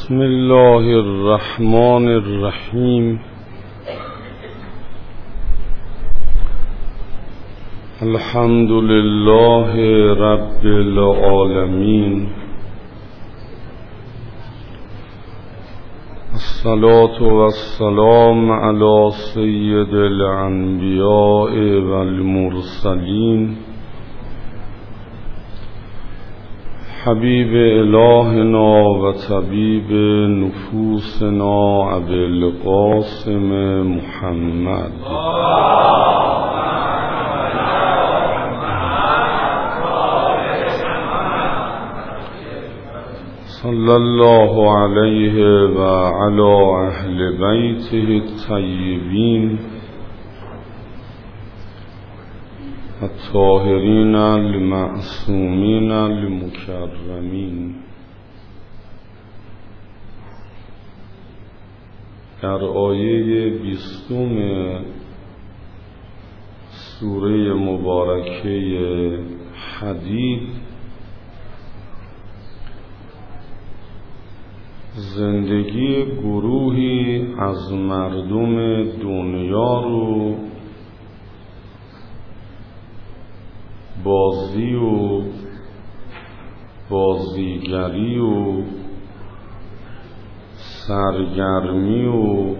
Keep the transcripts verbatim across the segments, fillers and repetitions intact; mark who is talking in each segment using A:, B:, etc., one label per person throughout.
A: بسم الله الرحمن الرحیم. الحمد لله رب العالمین. الصلاة والسلام علی سید الانبیاء والمرسلین حبیب الهنا و طبیب نفوسنا ابی القاسم محمد صلی الله علیه و علی اهل بیته الطیبین الطاهرین المعصومین المکرمین. در آیه بیستم سوره مبارکه حدید زندگی گروهی از مردم دنیا رو بازی و بازیگری و سرگرمی و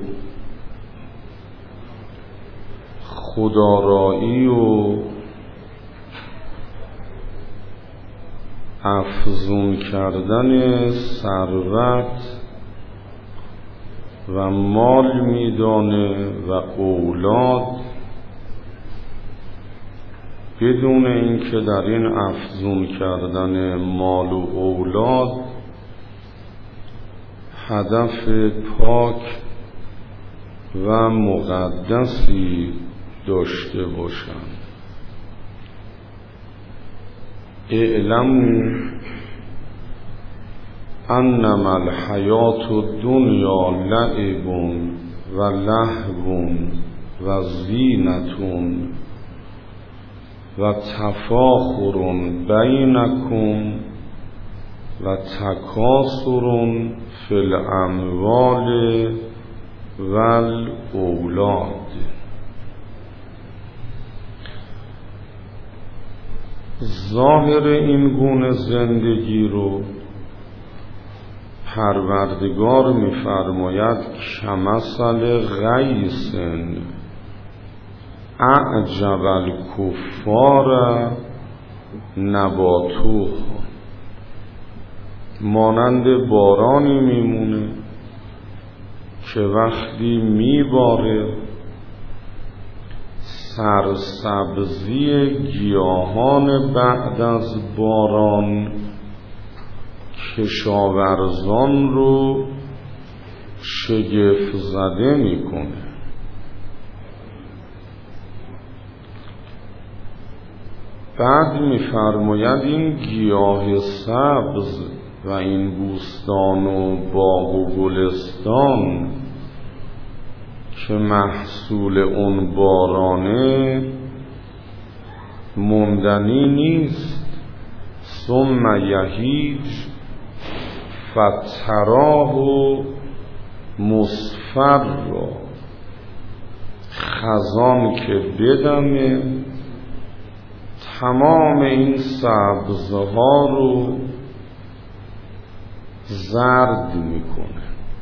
A: خودآرایی و افزون کردن ثروت و مال میدانه و اولاد، بدون اینکه در این افزون کردن مال و اولاد هدف پاک و مقدسی داشته باشند. اعلموا انما الحیات الدنیا لعب و لهو و زینة و تفاخر بینکم و تکاثر فی الاموال و الاولاد. ظاهر این گونه زندگی رو پروردگار می‌فرماید کمثل غیث اعجب الکفار نباتوه، مانند بارانی میمونه که وقتی میباره سرسبزی گیاهان بعد از باران کشاورزان رو شگفت زده میکنه. بعد می‌فرماید این گیاه سبز و این بوستان و باغ و گلستان که محصول اون بارانه موندنی نیست. ثم یهیج فتراه مصفرا، خزان که بدمه تمام این سبزها رو زرد میکنه.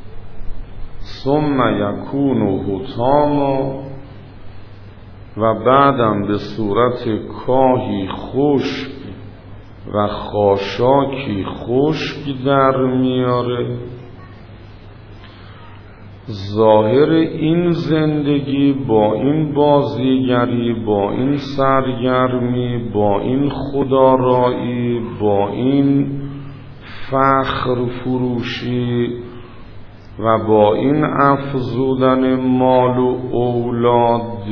A: ثم یکون حطاما، و بعدم به صورت کاهی خشک و خاشاکی خشک در میاره. ظاهر این زندگی با این بازیگری، با این سرگرمی، با این خودآرایی، با این فخر فروشی و با این افزودن مال و اولاد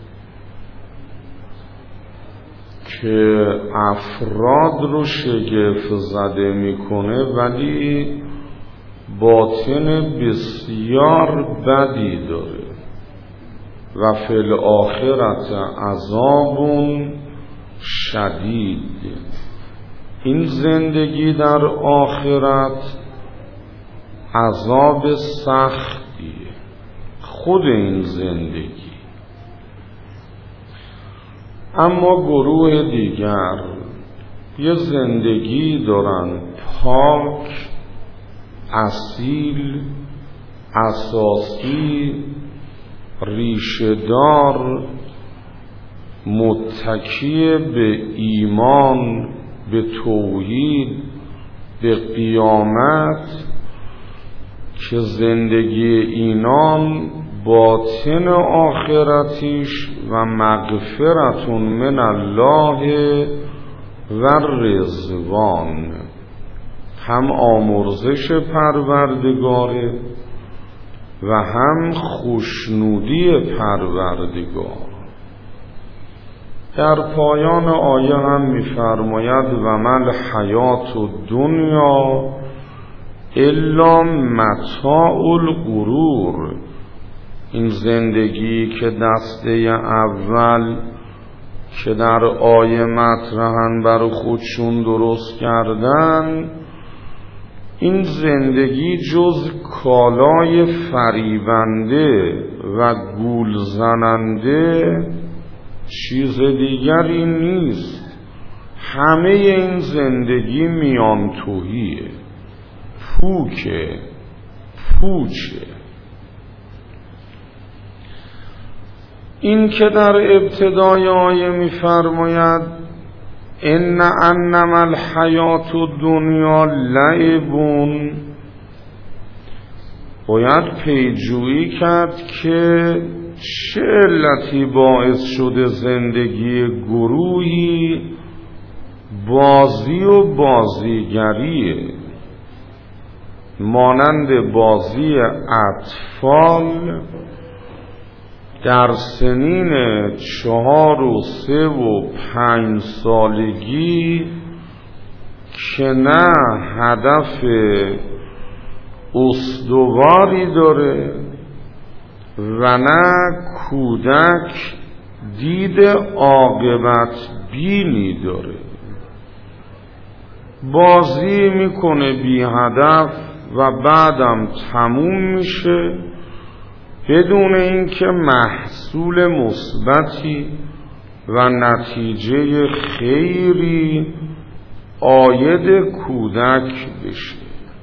A: که افراد رو شگفت زده میکنه، ولی باطن بسیار بدی داره. و فی الآخرت عذاب شدید. این زندگی در آخرت عذاب سختیه خود این زندگی. اما گروه دیگر یه زندگی دارن پاک، اصیل، اساسی، ریشه‌دار، متکی به ایمان، به توحید، به قیامت، که زندگی اینان باطن آخرتیش و مغفرتون من الله و رضوان، هم آمرزش پروردگاره و هم خوشنودی پروردگار. در پایان آیه هم می‌فرماید و مل حیات الدنیا الا متاع الغرور. این زندگی که دسته اول که در آیه مطرحن برای خودشون درست کردن، این زندگی جز کالای فریبنده و گول زننده چیز دیگری نیست. همه این زندگی میان توهیه، پوکه، پوچه. این که در ابتدای آیه می‌فرماید ان انما الحیات الدنیا لعبون، باید پیجویی کرد که چه علتی باعث شده زندگی گروهی بازی و بازیگریه، مانند بازی اطفال در سنین چهار و سه و پنج سالگی که نه هدف استواری داره و نه کودک دید عاقبت بینی داره. بازی میکنه بی هدف و بعدم تموم میشه بدون اینکه محصول مثبتی و نتیجه خیری عاید کودک بشه.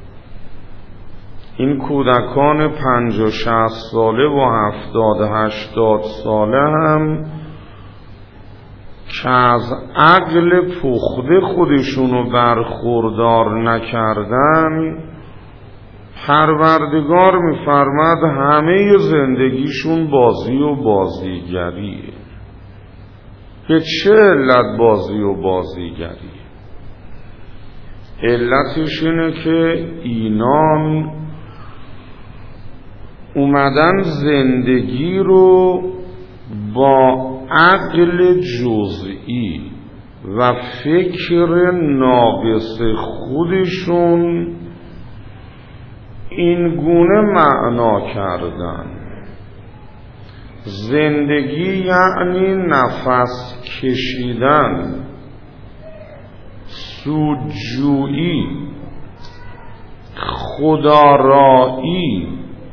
A: این کودکان پنج و شصت ساله و هفتاد هشتاد ساله هم که از عقل پخته خودشونو برخوردار نکردن، پروردگار می‌فرماد همه زندگیشون بازی و بازیگریه. به چه علت بازی و بازیگریه؟ علتش اینه که اینان اومدن زندگی رو با عقل جزئی و فکر ناقص خودشون این گونه معنا کردن. زندگی یعنی نفس کشیدن، سودجویی، خودآرایی،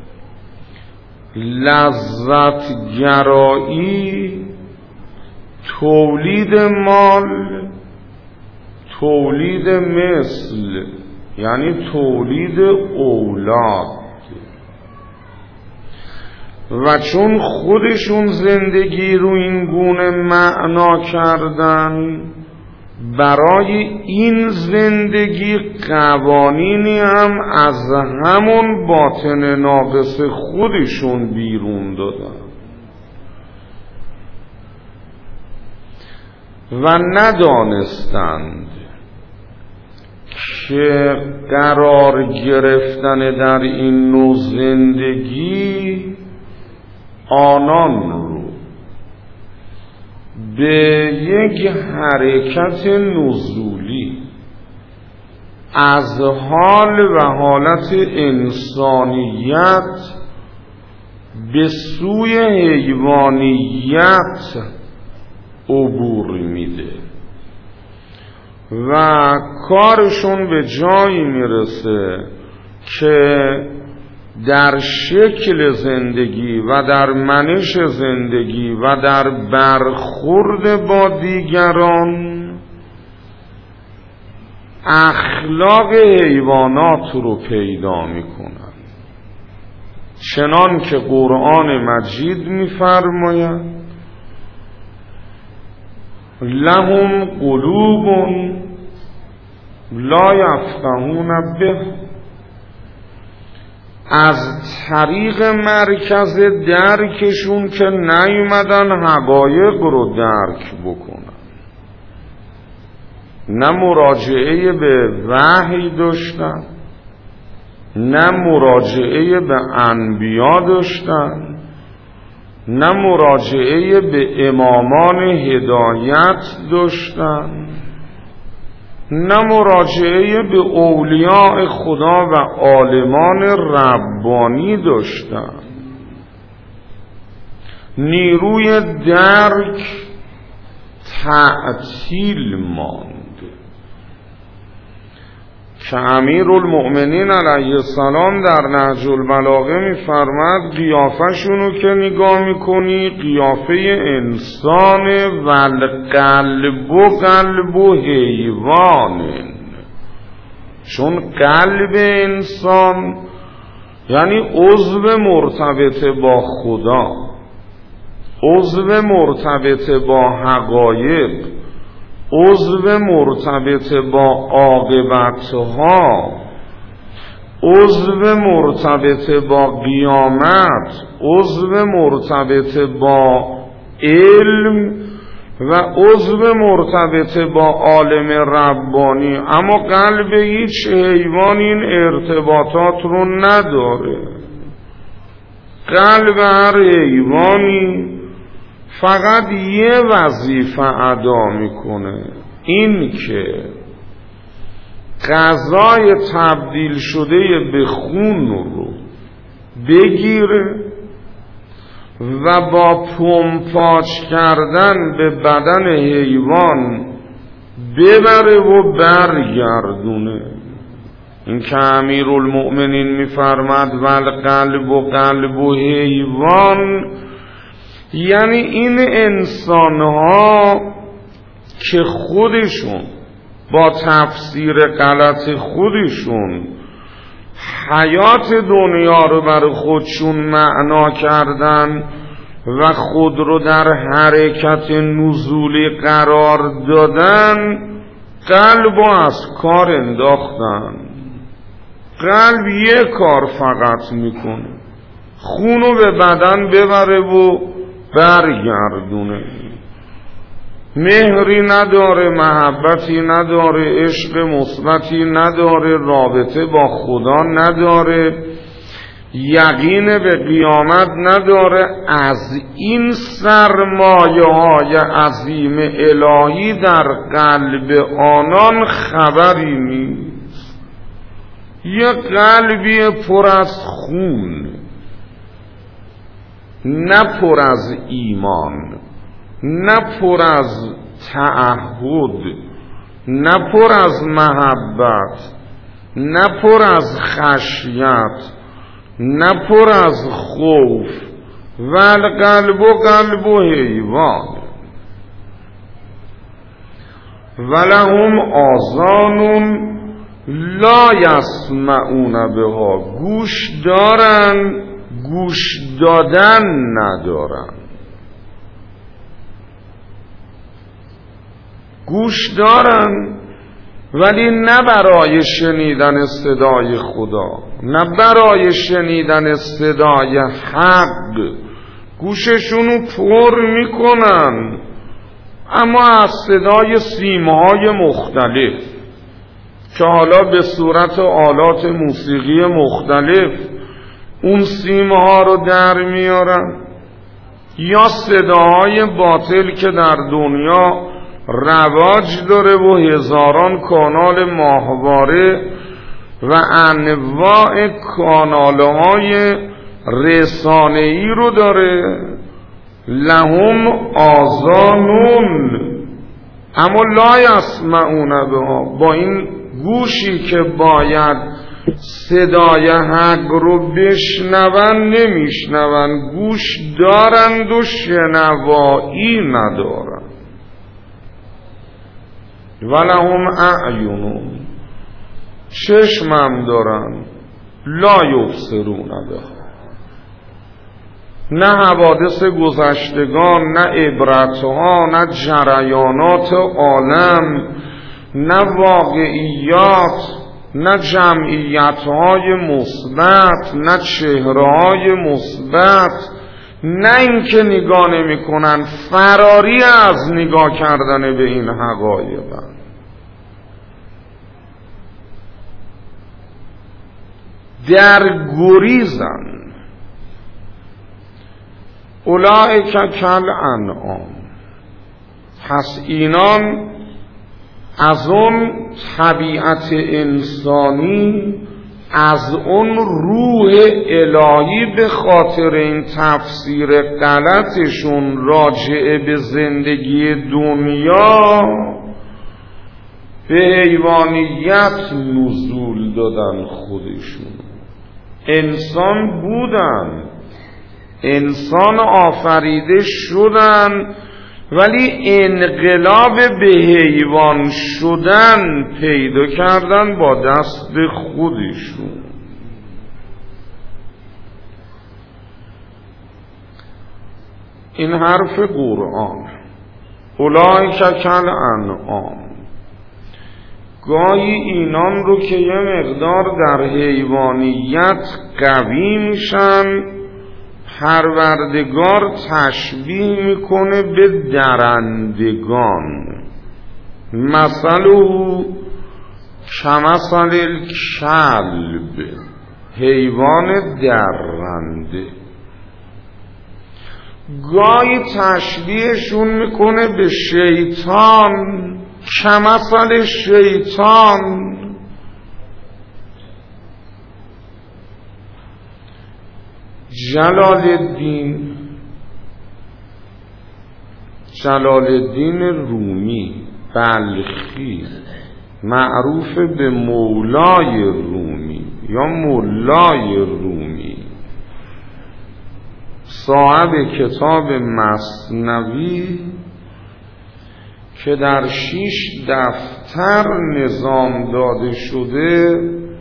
A: لذتگرایی، تولید مال، تولید مثل یعنی تولید اولاد. و چون خودشون زندگی رو این گونه معنا کردن، برای این زندگی قوانینی هم از همون باطن ناقص خودشون بیرون دادن و ندانستند که قرار گرفتن در این نوع زندگی آنان رو به یک حرکت نزولی از حال و حالت انسانیت به سوی حیوانیت عبور میده و کارشون به جایی میرسه که در شکل زندگی و در منش زندگی و در برخورد با دیگران اخلاق حیوانات رو پیدا میکنن، چنان که قرآن مجید میفرماید لهم قلوب لا یفقهون به، از طریق مرکز درکشون که نیومدن حقایق رو درک بکنن، نه مراجعه به وحی داشتن، نه مراجعه به انبیا داشتن، نه مراجعه به امامان هدایت داشتن، نه مراجعه به اولیاء خدا و عالمان ربانی داشتن. نیروی درک تعطیل ماند که امیرالمؤمنین علیه السلام در نهج البلاغه می‌فرماد قیافه‌شونو که نگاه می‌کنی قیافه انسان و قلب و قلب و حیوان، چون قلب انسان یعنی عضو مرتبط با خدا، عضو مرتبط با حقایق، عضو مرتبط با عاقبتها، عضو مرتبط با قیامت، عضو مرتبط با علم و عضو مرتبط با عالم ربانی. اما قلب هیچ حیوان این ارتباطات رو نداره. قلب هر حیوانی فقط یه وظیفه ادا میکنه، این که غذای تبدیل شده به خون رو بگیره و با پمپاژ کردن به بدن حیوان ببره و برگردونه. این که امیرالمؤمنین میفرماد والقلب و قلب و حیوان، یعنی این انسانها که خودشون با تفسیر غلط خودشون حیات دنیا رو برای خودشون معنا کردن و خود رو در حرکت نزولی قرار دادن، قلب رو از کار انداختن. قلب یک کار فقط میکنه، خونو به بدن ببره و برگردونه. مهری نداره، محبتی نداره، عشق مثبتی نداره، رابطه با خدا نداره، یقین به قیامت نداره. از این سرمایه های عظیم الهی در قلب آنان خبری نیست. یه قلبی پر از خون، نه پر از ایمان، نه پر از تعهد، نه پر از محبت، نه پر از خشیت، نه پر از خوف، والقلب و قلب و حیوان. ولهم آذان لا یسمعون بها، گوش دارن گوش دادن ندارن. گوش دارن ولی نه برای شنیدن صدای خدا، نه برای شنیدن صدای حق. گوششونو پر میکنن اما از صدای سیمهای مختلف که حالا به صورت آلات موسیقی مختلف اون سیمها رو در میارن، یا صداهای باطل که در دنیا رواج داره و هزاران کانال ماهواره و انواع کانالهای رسانه‌ای رو داره. لهم آذانون اما لا یسمعون بها، با این گوشی که باید صدای حق رو بشنون نمیشنون، گوش دارند و شنوایی ندارند. ولهم اعینون، چشمم دارن، لا یبصرون بها، نه حوادث گذشتگان، نه عبرتها، نه جریانات عالم، نه واقعیات، نه جمعیتهای مثبت، نه چهرههای مثبت، نه اینکه نگاه نمی کنن، فراری از نگاه کردن به این حقایق، در گریزن. اولئک کالانعام، پس اینان از اون طبیعت انسانی، از اون روح الهی به خاطر این تفسیر غلطشون راجع به زندگی دنیا به حیوانیت نزول دادن. خودشون انسان بودن، انسان آفریده شدن، ولی انقلاب به حیوان شدن پیدا کردن با دست خودشون. این حرف قرآن. اولئک کالانعام، گاهی اینان رو که یه مقدار در حیوانیت قوی میشن، پروردگار تشبیه میکنه به درندگان. مثله کمثل الکلب، حیوان درنده. گاهی تشبیهشون میکنه به شیطان، کمثل شیطان. جلال الدین جلال الدین رومی بلخی، معروف به مولای رومی یا مولای رومی، صاحب کتاب مثنوی که در شش دفتر نظام داده شده،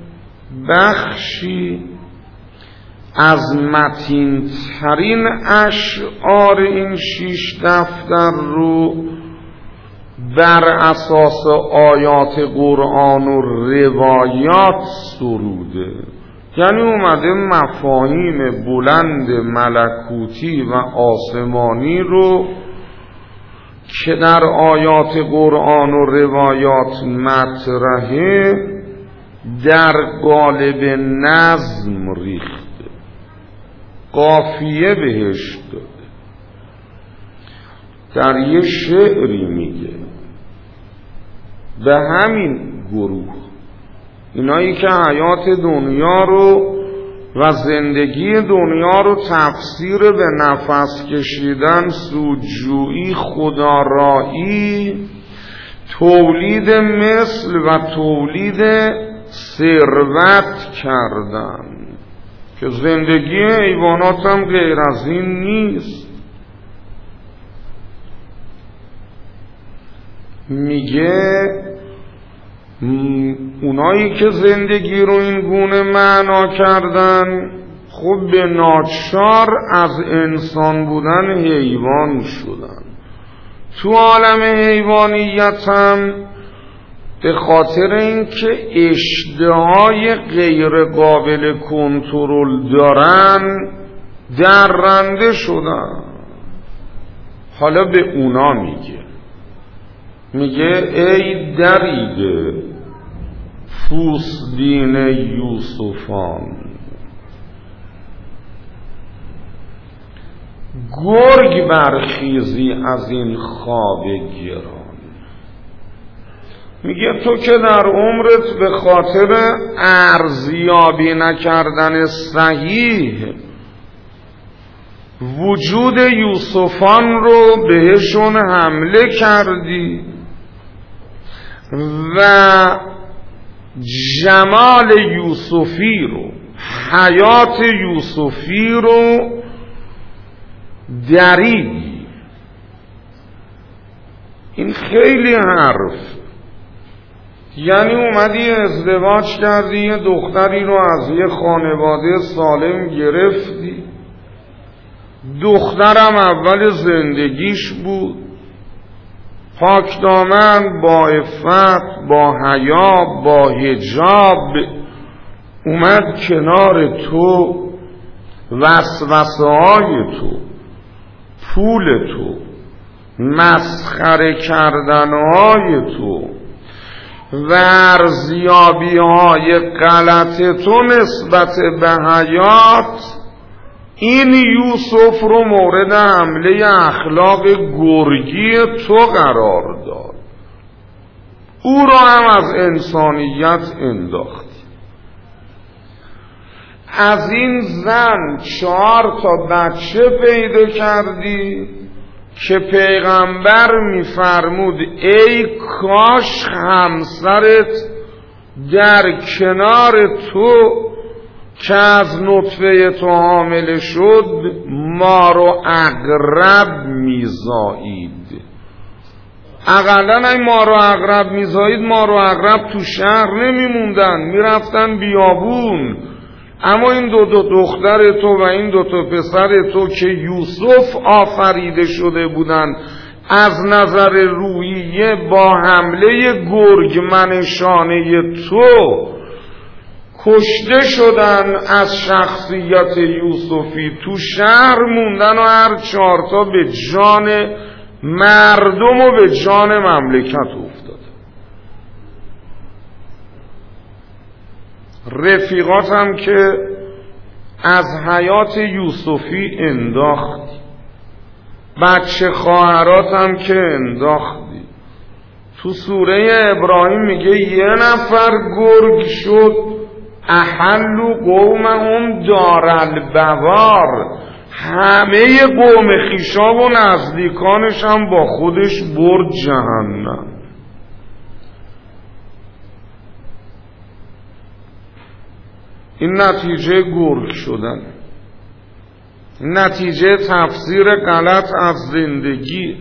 A: بخشی از متین ترین اشعار این شش دفتر رو بر اساس آیات قرآن و روایات سروده. یعنی اومده مفاهیم بلند ملکوتی و آسمانی رو که در آیات قرآن و روایات مطرحه در قالب نظم ریخته، قافیه بهش داده. در یه شعری میگه به همین گروه، اینایی که حیات دنیا رو و زندگی دنیا رو تفسیر به نفس کشیدن، سودجویی، خودآرایی، تولید مثل و تولید ثروت کردن، که زندگی حیوانات هم غیر از این نیست. میگه اونایی که زندگی رو این گونه معنا کردن، خب به ناچار از انسان بودن حیوان شدن. تو عالم حیوانیت هم به خاطر اینکه اشتهای غیر قابل کنترل دارن درنده شدن. حالا به اونا میگه میگه ای دریده پوستین یوسفان، گرگ برخیزی از این خواب گران. میگه تو که در عمرت به خاطر ارزیابی نکردن صحیح وجود یوسفان رو بهشون حمله کردی و جمال یوسفی رو، حیات یوسفی رو دریدی. این خیلی حرف، یعنی اومدی ازدواج کردی، یه دختری رو از یه خانواده سالم گرفتی، دخترم اول زندگیش بود، پاکدامن، با عفت، با حیا، با حجاب، اومد کنار تو، وسوسه های تو، پول تو، مسخره کردن های تو و ارزیابی های غلط تو نسبت به حیات، این یوسف رو مورد حمله اخلاق گرگی تو قرار داد، او رو هم از انسانیت انداختی. از این زن چهار تا بچه پیدا کردی که پیغمبر میفرمود ای کاش همسرت در کنار تو که از نطفه تو حامله شد مار و عقرب میزایید. اقلن این مار و عقرب میزایید، مار و عقرب تو شهر نمیموندن، میرفتن بیابون. اما این دو تا دختر تو و این دو تا پسر تو که یوسف آفریده شده بودن، از نظر روحیه با حمله گرگ منشانه تو کشته شدن. از شخصیت یوسفی تو شهر موندن و هر چهارتا به جان مردم و به جان مملکت افتاد. رفیقات هم که از حیات یوسفی انداختی، بچه خواهرات هم که انداختی. تو سوره ابراهیم میگه یه نفر گرگ شد، احلوا قومهم دار البوار، همه قوم خویشا و نزدیکانش هم با خودش برد جهنم. این نتیجه گرگ شدن، نتیجه تفسیر غلط از زندگی.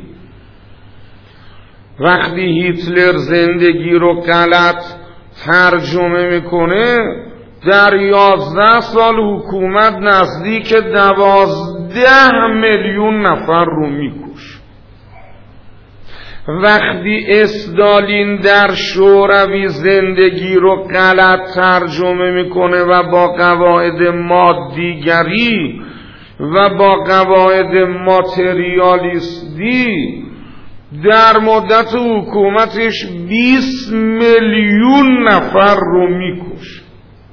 A: وقتی هیتلر زندگی رو غلط ترجمه میکنه، در یازده سال حکومت نزدیک دوازده میلیون نفر رو میکش. وقتی استالین در شوروی زندگی رو غلط ترجمه میکنه و با قواعد مادیگری و با قواعد ماتریالیستی در مدت حکومتش بیست میلیون نفر رو میکشه.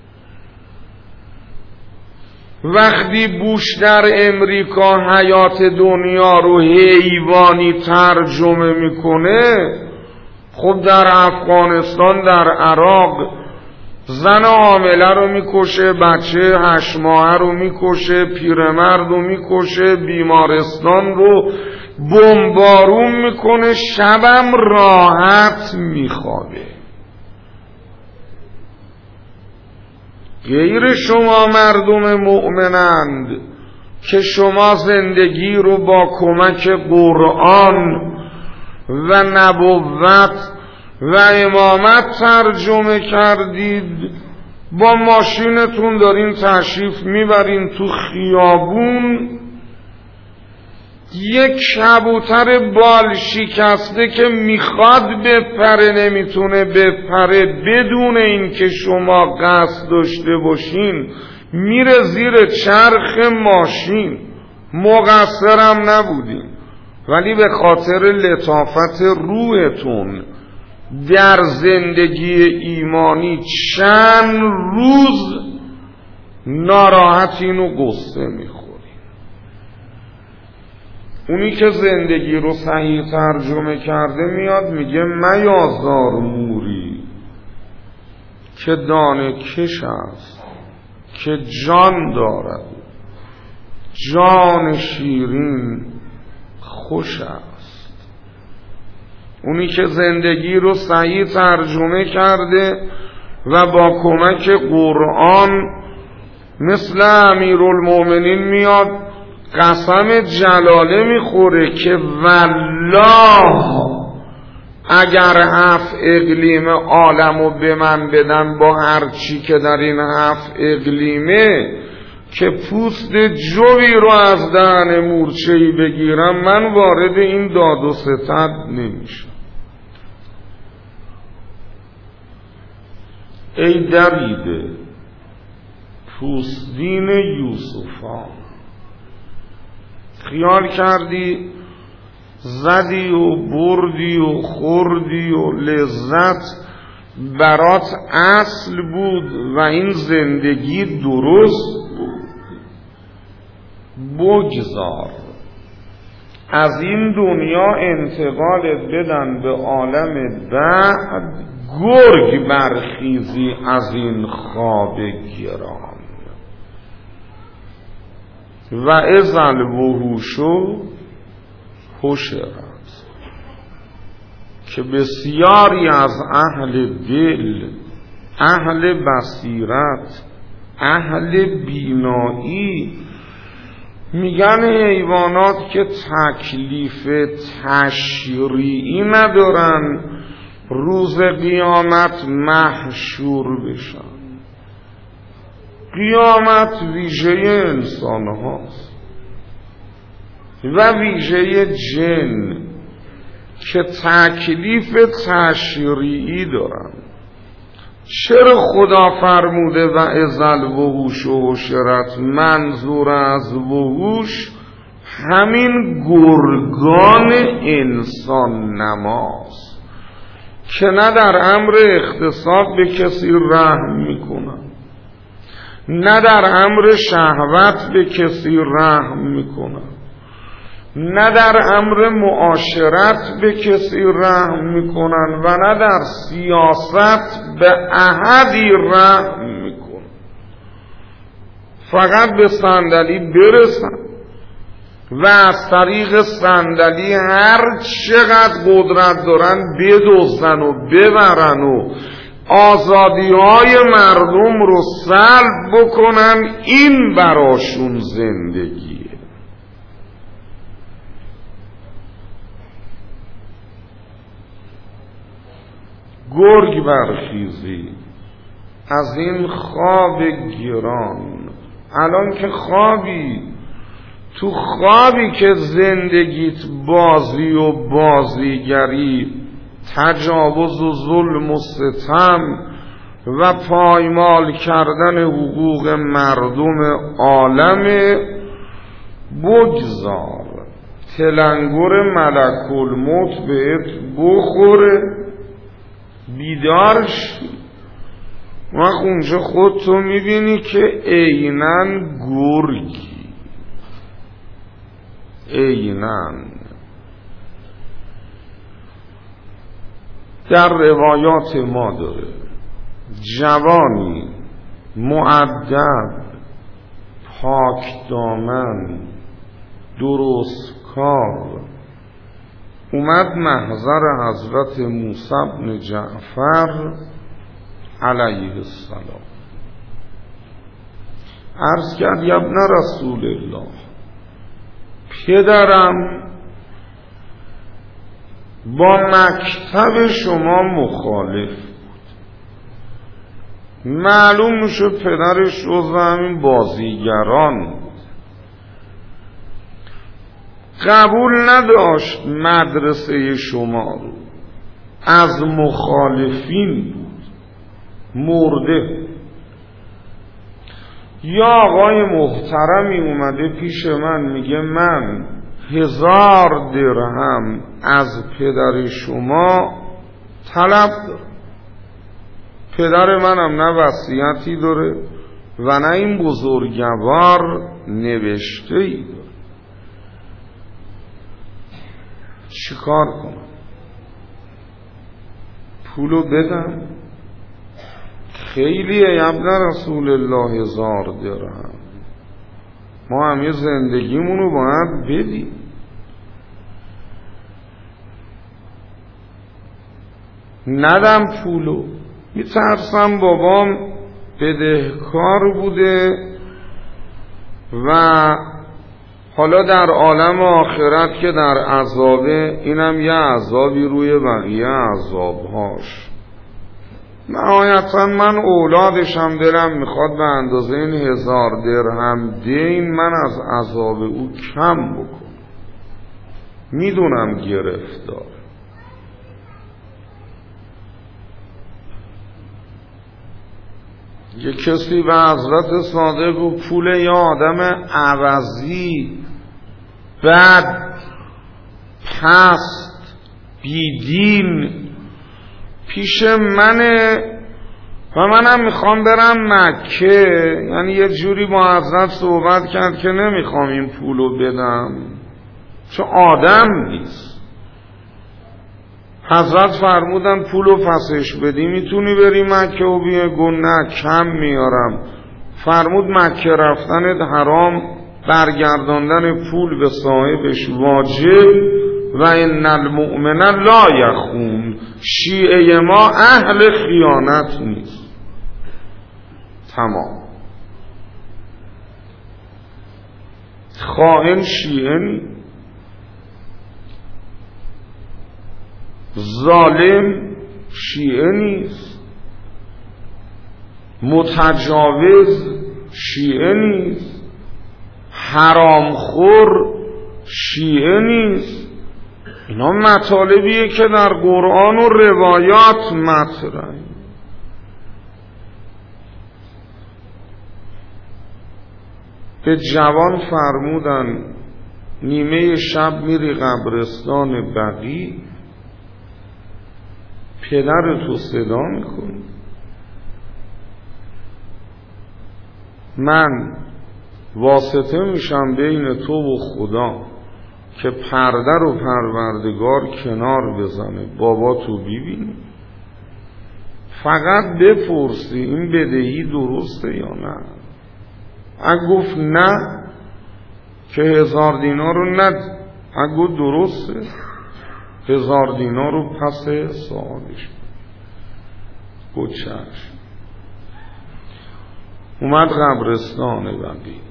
A: وقتی بوش در امریکا حیات دنیا رو حیوانی ترجمه میکنه، خب در افغانستان، در عراق زن حامله رو میکشه، بچه هشت ماهه رو میکشه، پیرمرد رو میکشه، بیمارستان رو بمبارون میکنه، شبم راحت میخوابه. غیر شما مردم مؤمنند که شما زندگی رو با کمک قرآن و نبوت و امامت ترجمه کردید، با ماشینتون دارین تشریف میبرین تو خیابون، یک کبوتر بال شکسته که میخواد بپره نمیتونه بپره، بدون این که شما قصد داشته باشین میره زیر چرخ ماشین. مقصرم نبودین، ولی به خاطر لطافت روحتون در زندگی ایمانی چند روز ناراحتین و قصه میخورین. اونی که زندگی رو صحیح ترجمه کرده میاد میگه میازار موری که دانه کش است، که جان دارد، جان شیرین خوش است. اونی که زندگی رو صحیح ترجمه کرده و با کمک قرآن مثل امیرالمومنین میاد قسم جلاله میخوره که والله اگر هفت اقلیم عالمو به من بدن با هر چی که در این هفت اقلیمه که پوست جوی رو از دهن مورچه‌ای بگیرم من وارد این داد و ستد نمیشم. ای دریده پوستین یوسفان، خیال کردی زدی و بردی و خوردی و لذت برات اصل بود و این زندگی درست بود. بگذار از این دنیا انتقالت بدن به عالم بعد، گرگ برخیزی از این خواب گران. و اذل وحوشو حشرت، که بسیاری از اهل دل، اهل بصیرت، اهل بینایی میگن حیوانات که تکلیف تشریعی ندارن روز قیامت محشور بشن. قیامت ویژه انسان هاست و ویژه جن که تکلیف تشریعی دارن. چرا خدا فرموده و اذل وحوش و حشرت؟ منظور از وحوش همین گرگان انسان نماست که نه در امر اغتصاب به کسی رحم میکنن، نه در امر شهوت به کسی رحم میکنن، نه در امر معاشرت به کسی رحم میکنن و نه در سیاست به احدی رحم میکنن. فقط به صندلی برسن و از طریق صندلی هر چقدر قدرت دارن بدزدن و ببرن و آزادی های مردم رو سلب بکنن. این براشون زندگیه. گرگ برخیزی از این خواب گران. الان که خوابی، تو خوابی که زندگیت بازی و بازیگری، تجاوز و ظلم و ستم و پایمال کردن حقوق مردم عالم، بگذار تلنگر ملک الموت بهت بخوره، بیدار شی. وقت اونجا خودتو میبینی که عیناً گرگی، عیناً. در روایات ما داره جوانی مؤدب، پاک دامن، درست کار اومد محضر حضرت موسی بن جعفر علیه السلام. عرض کرد یا ابن رسول الله، پدرم با مکتب شما مخالف بود. معلوم میشد پدرش جزو همین بازیگران بود. قبول نداشت مدرسه شما رو، از مخالفین بود، مرده. یا آقای محترمی اومده پیش من میگه من هزار درهم از پدر شما طلب دارم. پدر منم نه وصیتی داره و نه این بزرگوار نوشته ای داره. چی کار کنم؟ پولو بدم؟ خیلیه ابن رسول الله، هزار درهم. ما هم یه زندگیمونو باید بدیم. ندم پولو، میترسم بابام بدهکار بوده و حالا در عالم آخرت که در عذابه، اینم یه عذابی روی بقیه عذابهاش. نهایتا من اولادشم دلم میخواد به اندازه این هزار درهم دین من از عذاب او کم بکنم. میدونم گرفتار. یه کسی به حضرت صادق و پول یه آدم عوضی بد پست بیدین پیش منه و منم میخوام برم مکه، یعنی یه جوری با حضرت صحبت کرد که نمیخوام این پولو بدم چون آدم نیست. حضرت فرمودن پولو پسش بدی میتونی بری مکه و بیای؟ گفت نه کم میارم. فرمود مکه رفتنت حرام، برگرداندن پول به صاحبش واجب و ان المؤمن لا یخون. شیعه ما اهل خیانت نیست. تمام. خائن شیعه نیست، ظالم شیعه نیست، متجاوز شیعه نیست، حرامخور شیعه نیست. اینا مطالبیه که در قرآن و روایات مطرحه. به جوان فرمودن نیمه شب میری قبرستان بقیع، پدر تو صدا میکنی، من واسطه میشم بین تو و خدا که پرده رو پروردگار کنار بزنه، بابا تو ببینی، فقط بپرسی این بدهی درسته یا نه. اگه گفت نه که هزار دینار رو ند، اگه گفت درسته هزار دینار رو پس سوالش گفت چشم. اومد قبرستان بقیع،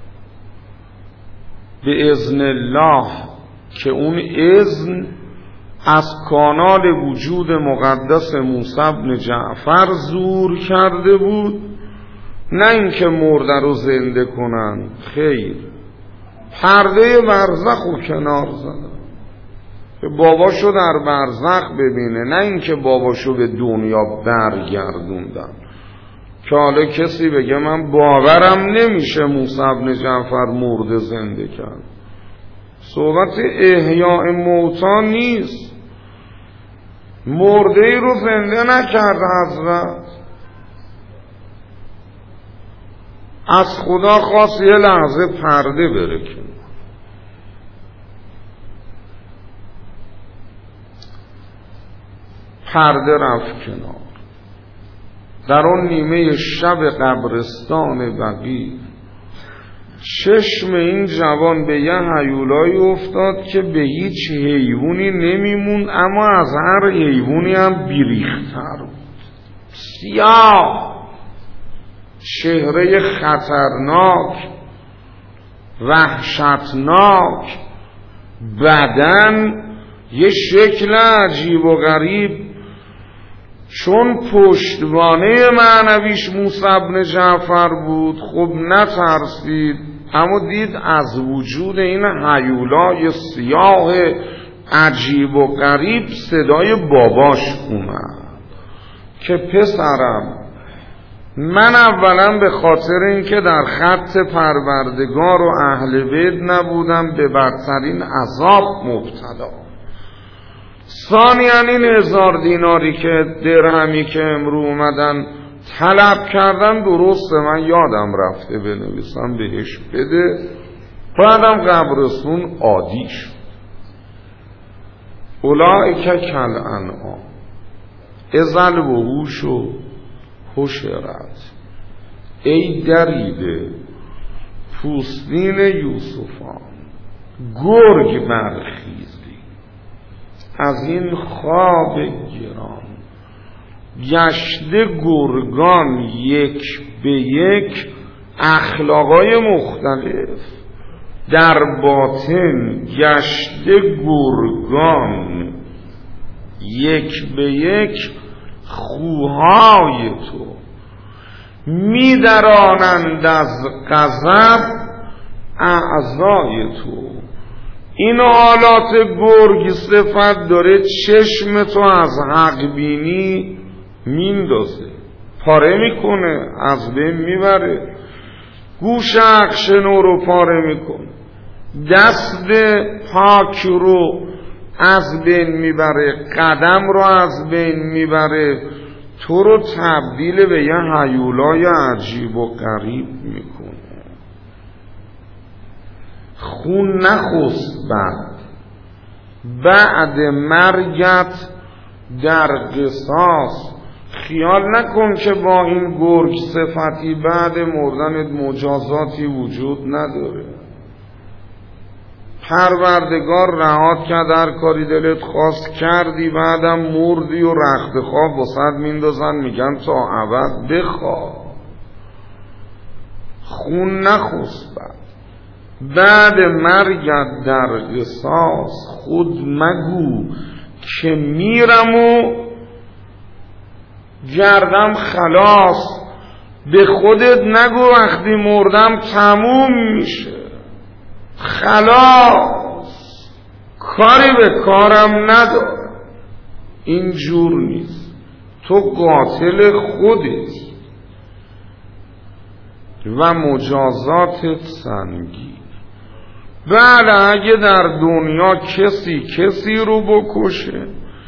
A: به اذن الله که اون اذن از کانال وجود مقدس موسی بن جعفر زور کرده بود، نه اینکه مرده رو زنده کنن، خیر، پرده برزخ رو کنار زدن که باباشو در برزخ ببینه، نه اینکه باباشو به دنیا برگردوندن. که حالا کسی بگه من باورم نمیشه موسی بن جعفر مرده زنده کرد. صحبت احیاء موتا نیست، مرده ای رو زنده نکرد حضرت. از خدا خواست یه لحظه پرده بره کنار. پرده رفت کنار. در اون نیمه شب قبرستان بقیع چشم این جوان به یه هیولایی افتاد که به هیچ حیوانی نمیمون، اما از هر حیوانی هم بیریختر بود. سیاه، چهره خطرناک، وحشتناک، بدن یه شکل عجیب و غریب. چون پشتوانه معنویش موسی بن جعفر بود، خب نترسید، اما دید از وجود این هیولای سیاه عجیب و غریب صدای باباش اومد که پسرم، من اولا به خاطر اینکه در خط پروردگار و اهل بیت نبودم به بدترین عذاب مبتلا. ثانیاً این هزار دیناری که درهمی که امرو اومدن طلب کردن درسته، من یادم رفته بنویسم بهش بده. بعدم قبرستون عادی شد. اولئک کالانعام اذا الوحوش حشرت. ای دریده پوستین یوسفان، گرگ برخیزی از این خواب گران، گشته گرگان یک به یک اخلاقای مختلف، در باطن گشته گرگان یک به یک خوهای تو، می درانند از غضب اعضای تو. این حالات گرگ صفت داره چشم تو از حق بینی میندازه، پاره میکنه، از بین میبره، گوش حق شنو رو پاره میکنه، دست پاک رو از بین میبره، قدم رو از بین میبره، تو رو تبدیل به یه هیولای عجیب و غریب میکنه. خون نخست بعد بعد مرگت در قصاص. خیال نکن که با این گرگ صفتی بعد مردنت مجازاتی وجود نداره. پروردگار رهات کرد، هر کاری دلت خواست کردی، بعدم مردی و رخت خواب واسد میندازن میگن تا ابد بخواب. خون نخست بعد بعد مرگت در قصاص. خود مگو که میرم و گردم خلاص، به خودت نگو وقتی مردم تموم میشه خلاص، کاری به کارم ندارم. این جور نیست، تو قاتل خودتی و مجازاتت سنگین. بله اگه در دنیا کسی کسی رو بکشه،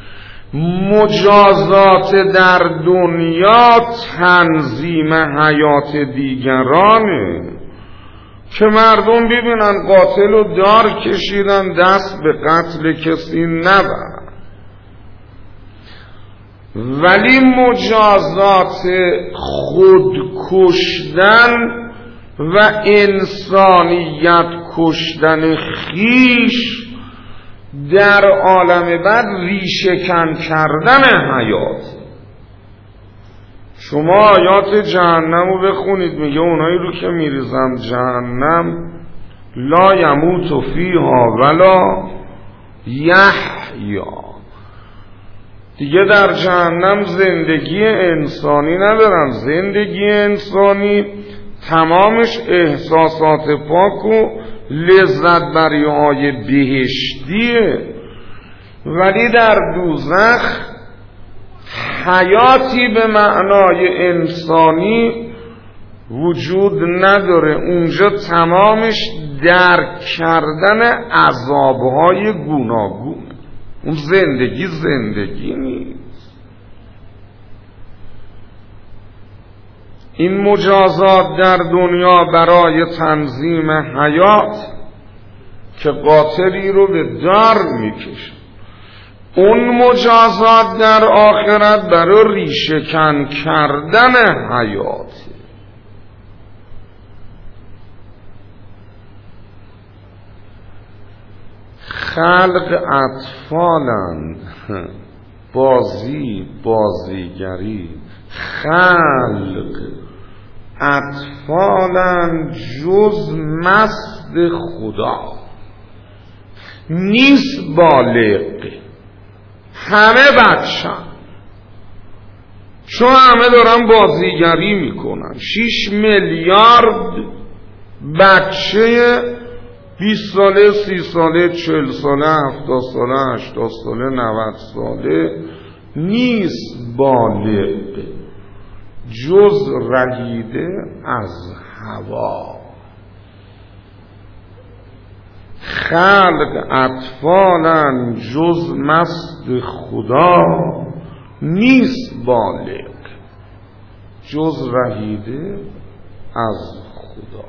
A: مجازات در دنیا تنظیم حیات دیگرانه، که مردم ببینن قاتل رو دار کشیدن، دست به قتل کسی نبر. ولی مجازات خود کشتن و انسانیت کشتن خیش در عالم بعد ریشه‌کن کردن حیات. شما آیات جهنم رو بخونید، میگه اونایی رو که میریزن جهنم لا یموت فیها ولا یحیا، دیگه در جهنم زندگی انسانی ندارن. زندگی انسانی تمامش احساسات پاک و لذت بریهای بهشتیه، ولی در دوزخ حیاتی به معنای انسانی وجود نداره. اونجا تمامش درک کردن عذابهای گوناگون، اون زندگی زندگی نیست. این مجازات در دنیا برای تنظیم حیات که قاتلی رو به دار میکشه، اون مجازات در آخرت برای ریشه‌کن کردن حیات. خلق اطفالند، بازی بازیگری. خلق اطفالند جز مست خدا، نیست بالغ، همه بچه، چون همه دارن بازیگری میکنن. شیش میلیارد بچه بیست ساله، سی ساله، چهل ساله، هفتاد ساله، هشتاد ساله، نود ساله نیست بالغ جز رهیده از هوا. خلق اطفالن جز مست خدا، نیست بالغ جز رهیده از خدا.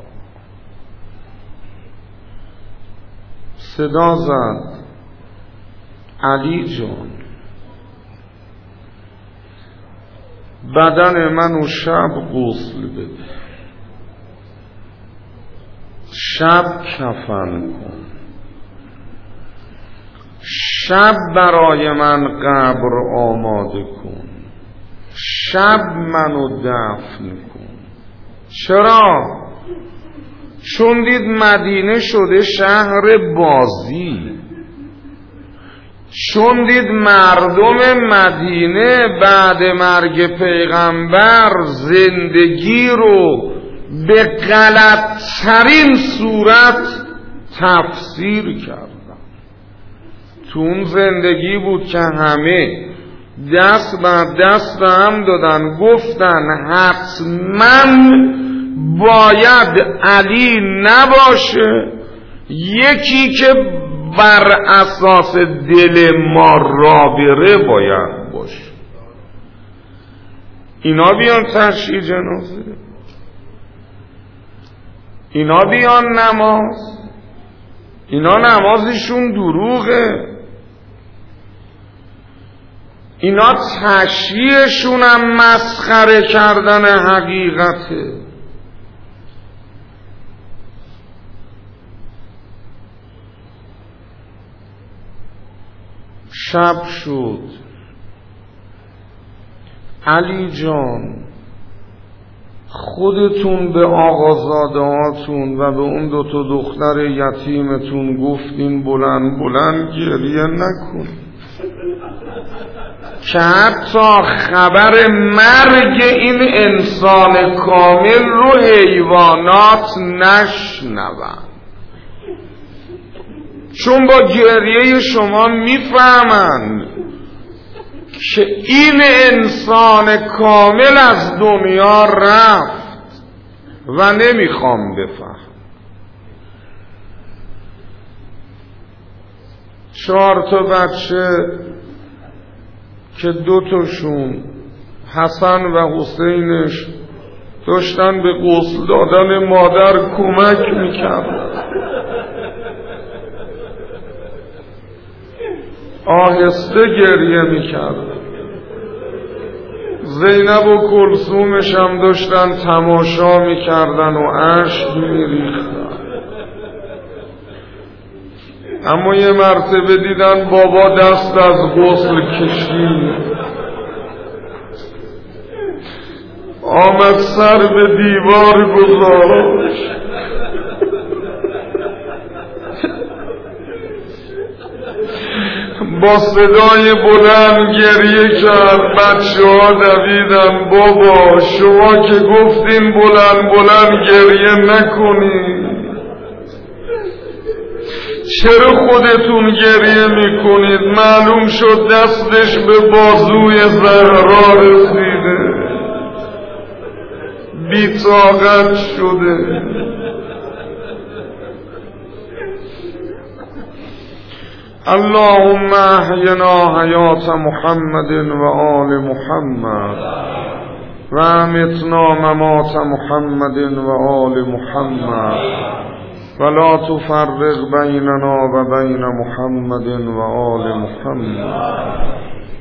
A: صدا زد علی جان بدن منو شب غسل بده، شب کفن کن، شب برای من قبر آماده کن، شب منو دفن کن. چرا؟ چون دید مدینه شده شهر بازی، چون دید مردم مدینه بعد مرگ پیغمبر زندگی رو به غلط‌ترین صورت تفسیر کردن. تو اون زندگی بود که همه دست بر دست هم دادن، گفتن حتما باید علی نباشه، یکی که بر اساس دل ما را بره باید باشه. اینا بیان تشییع جنازه، اینا بیان نماز، اینا نمازشون دروغه، اینا تشییعشون هم مسخره کردن حقیقته. شب شد. علی جان خودتون به آقازاده هاتون و به اون دوتا دختر یتیمتون گفتین بلند بلند گریه نکن که حتی خبر مرگ این انسان کامل رو حیوانات نشنون، چون با گریه شما میفهمن که این انسان کامل از دنیا رفت و نمیخوام بفهم. چهار تا بچه که دو تاشون حسن و حسینش داشتن به غسل دادن مادر کمک میکردن، آهسته گریه میکردن. زینب و کلثومش هم داشتن تماشا میکردن و اشک میریختن. اما یه مرتبه دیدن بابا دست از غسل کشید، آمد سر به دیوار گذاشت، با صدای بلند گریه کرد. بچه ها دویدن بابا شما که گفتین بلند بلند گریه نکنید، چرا خودتون گریه میکنید؟ معلوم شد دستش به بازوی زهرا رسیده، بی‌طاقت شده. اللهم احینا حیات محمد و آل محمد و امتنا ممات محمد و آل محمد ولا تفرق بیننا و بین محمد و آل محمد.